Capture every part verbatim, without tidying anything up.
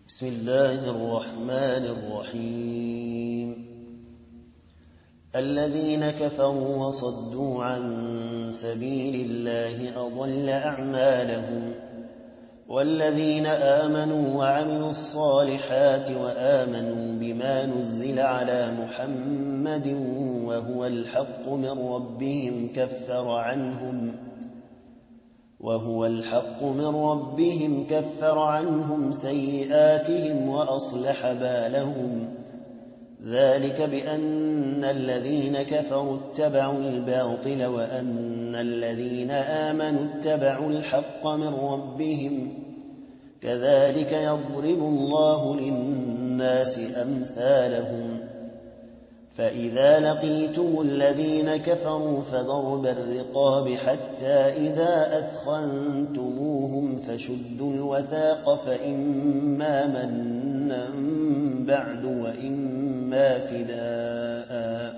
بسم الله الرحمن الرحيم الذين كفروا وصدوا عن سبيل الله أضل أعمالهم والذين آمنوا وعملوا الصالحات وآمنوا بما نزل على محمد وهو الحق من ربهم كفر عنهم وهو الحق من ربهم كفر عنهم سيئاتهم وأصلح بالهم ذلك بأن الذين كفروا اتبعوا الباطل وأن الذين آمنوا اتبعوا الحق من ربهم كذلك يضرب الله للناس أمثالهم فإذا لقيتم الذين كفروا فضرب الرقاب حتى إذا أثخنتموهم فشدوا الوثاق فإما منا بعد وإما فداء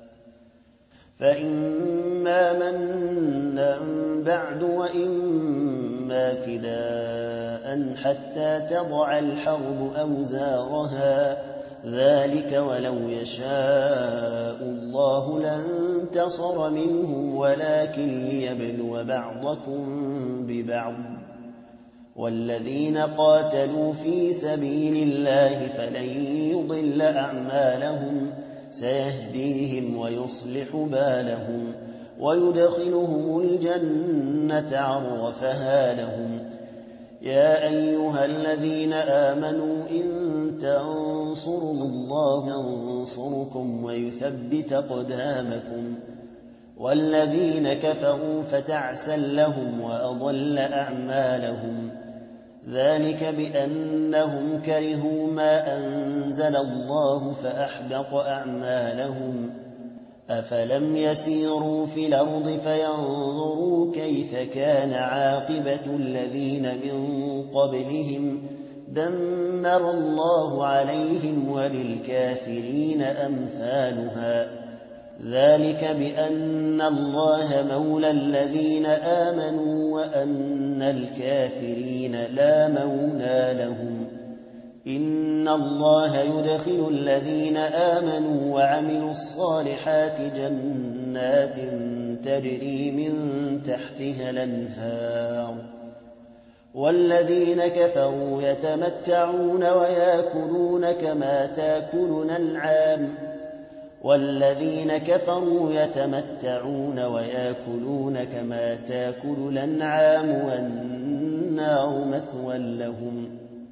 فإما منا بعد وإما فداء حتى تضع الحرب أوزارها ذلك ولو يشاء الله لانتصر منهم ولكن ليبلو بعضكم ببعض والذين قاتلوا في سبيل الله فلن يضل أعمالهم سيهديهم ويصلح بالهم ويدخلهم الجنة عرفها لهم يا أيها الذين آمنوا إن تنصروا الله ينصركم ويثبت أقدامكم والذين كفروا فتعسا لهم وأضل أعمالهم ذلك بأنهم كرهوا ما أنزل الله فأحبط أعمالهم أفلم يسيروا في الأرض فينظروا كيف كان عاقبة الذين من قبلهم دمر الله عليهم وللكافرين أمثالها ذلك بأن الله مولى الذين آمنوا وأن الكافرين لا مولى لهم إن الله يدخل الذين آمنوا وعملوا الصالحات جنات تجري من تحتها الأنهار والذين كفروا يتمتعون ويأكلون كما تأكل الأنعام والذين كفروا يتمتعون ويأكلون كما تأكل الأنعام والنار مثوى لهم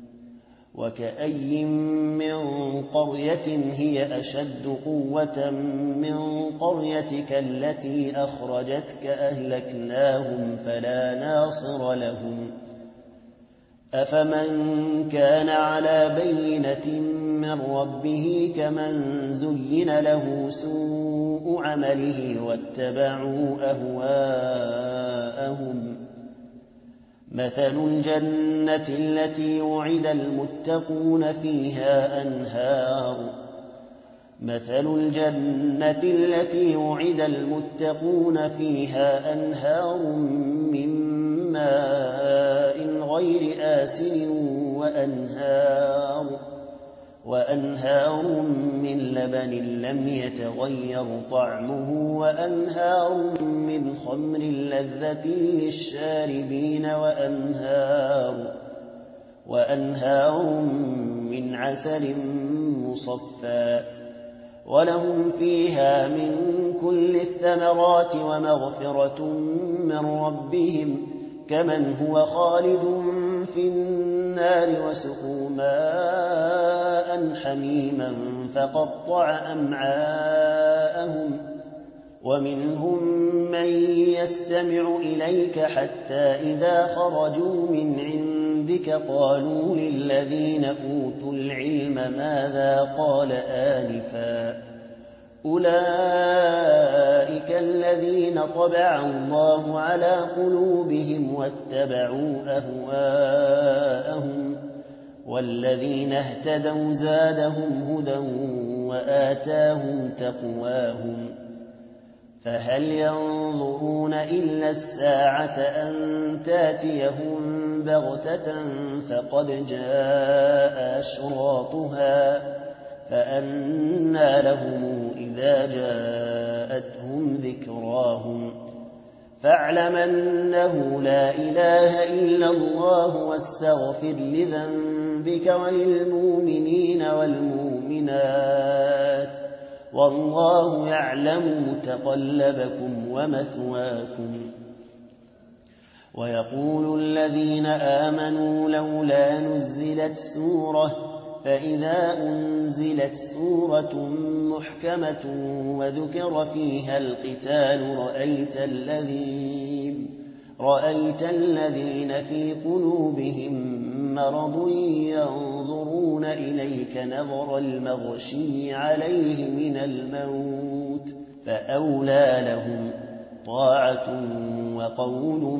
وكأي من قرية هي أشد قوة من قريتك التي أخرجتك أهلكناهم فلا ناصر لهم أفمن كان على بينة من ربه كمن زين له سوء عمله واتبعوا أهواءهم مثل الجنة التي وعد المتقون فيها أنهار مثل الجنة التي وعد المتقون فيها أنهار من ماء غير آسن وأنهار وأنهار من لبن لم يتغير طعمه وأنهار من خمر لذة للشاربين وأنهار وأنهار من عسل مصفى ولهم فيها من كل الثمرات ومغفرة من ربهم كمن هو خالد في النار وسقوا ماء حميما فقطع أمعاءهم ومنهم من يستمع إليك حتى إذا خرجوا من عندك قالوا للذين أوتوا العلم ماذا قال آنفا أولئك الذين طبع الله على قلوبهم واتبعوا أهواءهم والذين اهتدوا زادهم هدى وآتاهم تقواهم فهل ينظرون إلا الساعة أن تاتيهم بغتة فقد جاء أشراطها فأنى لهم إذا جاءتهم ذكراهم فاعلم أنه لا إله إلا الله واستغفر لذنبك وللمؤمنين والمؤمنات والله يعلم متقلبكم ومثواكم. ويقول الذين آمنوا لولا نزلت سورة فإذا أنزلت سورة محكمة وذكر فيها القتال رأيت الذين, رأيت الذين في قلوبهم مرض ينظرون إليك نظر المغشي عليه من الموت فأولى لهم طاعة وقول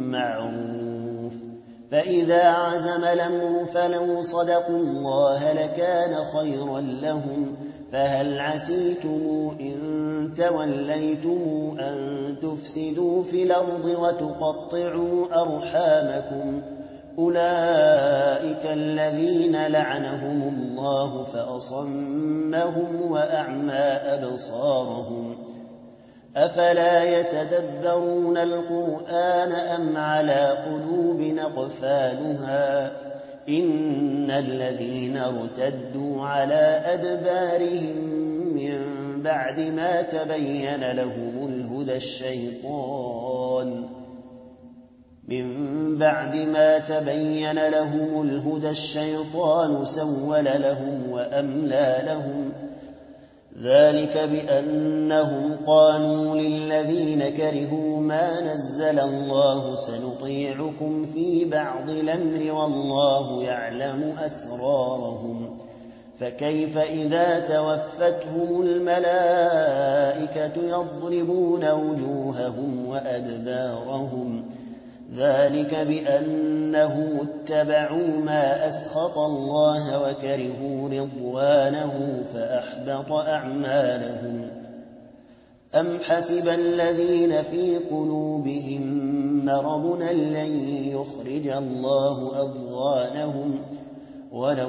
معروف. فإذا عزم الأمر فلو صدقوا الله لكان خيرا لهم فهل عسيتم إن توليتم أن تفسدوا في الأرض وتقطعوا أرحامكم أولئك الذين لعنهم الله فأصمهم وأعمى أبصارهم أفلا يتدبرون القرآن أم على قلوب أقفالها إن الذين ارتدوا على أدبارهم من بعد ما تبين لهم الهدى الشيطان من بعد ما تبين لهم الهدى الشيطان سول لهم وأملى لهم ذلك بأنهم قالوا للذين كرهوا ما نزل الله سنطيعكم في بعض الأمر والله يعلم أسرارهم فكيف إذا توفتهم الملائكة يضربون وجوههم وأدبارهم ذلك بأنهم اتبعوا ما أسخط الله وكرهوا رضوانه فأحبط أعمالهم أم حسب الذين في قلوبهم مرض لن يخرج الله أضغانهم ولو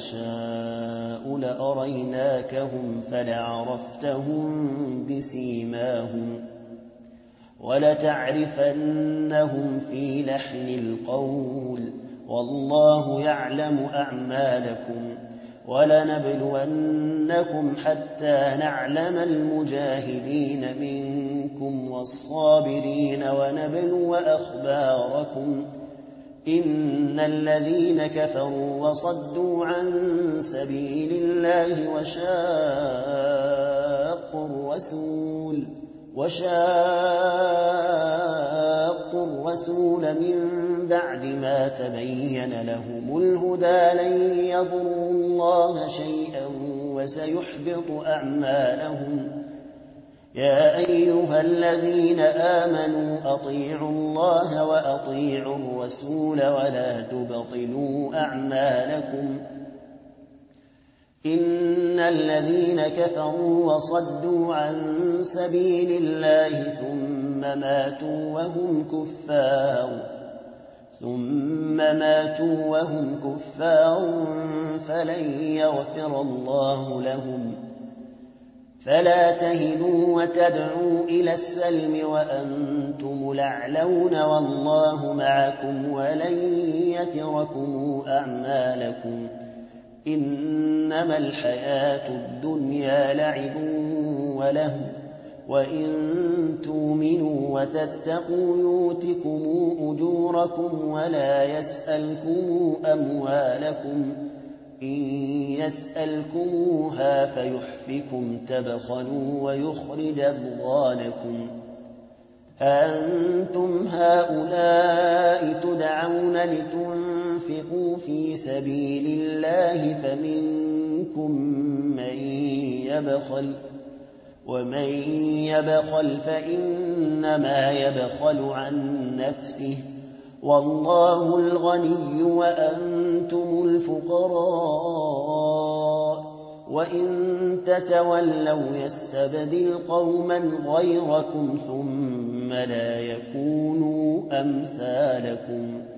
نشاء لأريناكهم فلعرفتهم بسيماهم ولتعرفنهم في لحن القول والله يعلم أعمالكم ولنبلونكم حتى نعلم المجاهدين منكم والصابرين ونبلو أخباركم إن الذين كفروا وصدوا عن سبيل الله وشاقوا الرسول وشاقوا الرسول من بعد ما تبين لهم الهدى لن يضروا الله شيئا وسيحبط أعمالهم يا أيها الذين آمنوا أطيعوا الله وأطيعوا الرسول ولا تبطلوا أعمالكم إن الذين كفروا وصدوا عن سبيل الله ثم ماتوا وهم كفار ثم ماتوا وهم كفار فلن يغفر الله لهم فلا تهنوا وتدعوا إلى السلم وأنتم الأعلون والله معكم ولن يتركم أعمالكم إنما الحياة الدنيا لعب وله وإن تؤمنوا وتتقوا يؤتكم أجوركم ولا يسألكم أموالكم إن يسألكموها فيحفكم تبخلوا ويخرج أضغانكم أنتم هؤلاء تدعون لتنفقوا في سبيل الله فمنكم من يبخل ومن يبخل فإنما يبخل عن نفسه والله الغني وأنتم الفقراء وَإِن تَتَوَلَّوْا يَسْتَبْدِلْ قَوْمًا غَيْرَكُمْ ثُمَّ لَا يَكُونُوا أَمْثَالَكُمْ